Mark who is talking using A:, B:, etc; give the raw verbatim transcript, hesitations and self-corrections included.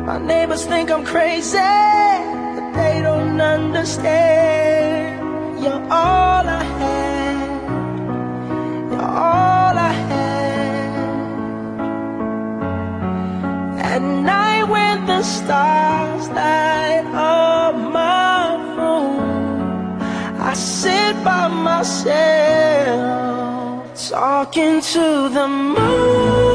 A: My neighbors think I'm crazy, but they don't understand. You're all I had, you're all I had. At night when the stars light up my room, I sit by myself, talking to the moon.